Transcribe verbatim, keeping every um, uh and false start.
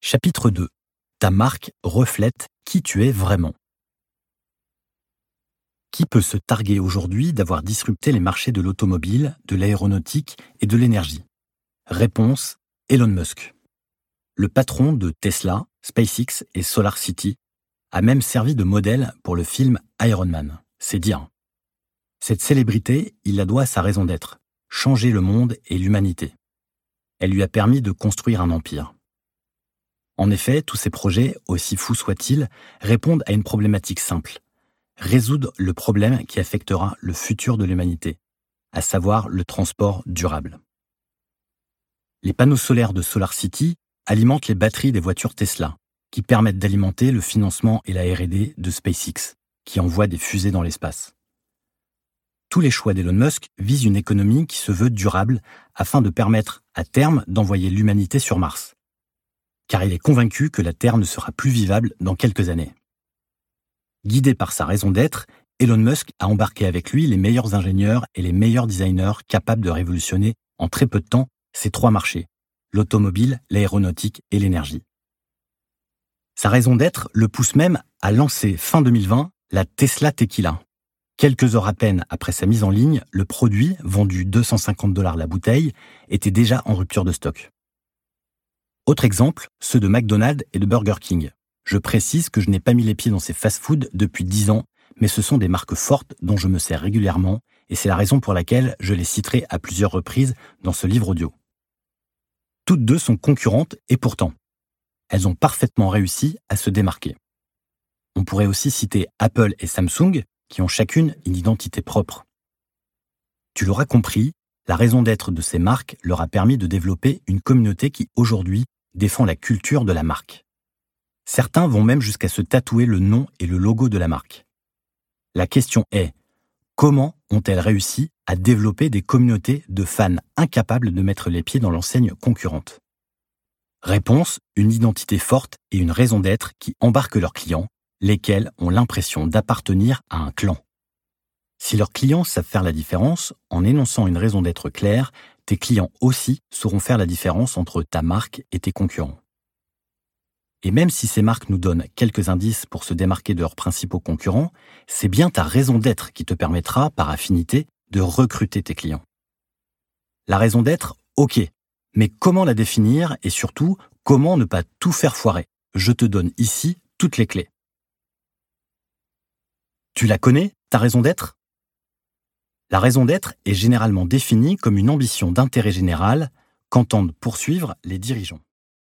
Chapitre deux. Ta marque reflète qui tu es vraiment. Qui peut se targuer aujourd'hui d'avoir disrupté les marchés de l'automobile, de l'aéronautique et de l'énergie? Réponse: Elon Musk. Le patron de Tesla, SpaceX et SolarCity a même servi de modèle pour le film Iron Man. C'est dire. Cette célébrité, il la doit à sa raison d'être: changer le monde et l'humanité. Elle lui a permis de construire un empire. En effet, tous ces projets, aussi fous soient-ils, répondent à une problématique simple: résoudre le problème qui affectera le futur de l'humanité, à savoir le transport durable. Les panneaux solaires de SolarCity alimentent les batteries des voitures Tesla, qui permettent d'alimenter le financement et la R et D de SpaceX, qui envoie des fusées dans l'espace. Tous les choix d'Elon Musk visent une économie qui se veut durable afin de permettre à terme d'envoyer l'humanité sur Mars, car il est convaincu que la Terre ne sera plus vivable dans quelques années. Guidé par sa raison d'être, Elon Musk a embarqué avec lui les meilleurs ingénieurs et les meilleurs designers capables de révolutionner en très peu de temps ces trois marchés: l'automobile, l'aéronautique et l'énergie. Sa raison d'être le pousse même à lancer fin deux mille vingt la Tesla Tequila. Quelques heures à peine après sa mise en ligne, le produit, vendu deux cent cinquante dollars la bouteille, était déjà en rupture de stock. Autre exemple, ceux de McDonald's et de Burger King. Je précise que je n'ai pas mis les pieds dans ces fast-foods depuis dix ans, mais ce sont des marques fortes dont je me sers régulièrement, et c'est la raison pour laquelle je les citerai à plusieurs reprises dans ce livre audio. Toutes deux sont concurrentes et pourtant, elles ont parfaitement réussi à se démarquer. On pourrait aussi citer Apple et Samsung, qui ont chacune une identité propre. Tu l'auras compris, la raison d'être de ces marques leur a permis de développer une communauté qui, aujourd'hui, défend la culture de la marque. Certains vont même jusqu'à se tatouer le nom et le logo de la marque. La question est: comment ont-elles réussi à développer des communautés de fans incapables de mettre les pieds dans l'enseigne concurrente? Réponse: une identité forte et une raison d'être qui embarquent leurs clients, lesquels ont l'impression d'appartenir à un clan. Si leurs clients savent faire la différence, en énonçant une raison d'être claire, tes clients aussi sauront faire la différence entre ta marque et tes concurrents. Et même si ces marques nous donnent quelques indices pour se démarquer de leurs principaux concurrents, c'est bien ta raison d'être qui te permettra, par affinité, de recruter tes clients. La raison d'être, ok, mais comment la définir et surtout, comment ne pas tout faire foirer? Je te donne ici toutes les clés. Tu la connais, ta raison d'être? La raison d'être est généralement définie comme une ambition d'intérêt général qu'entendent poursuivre les dirigeants.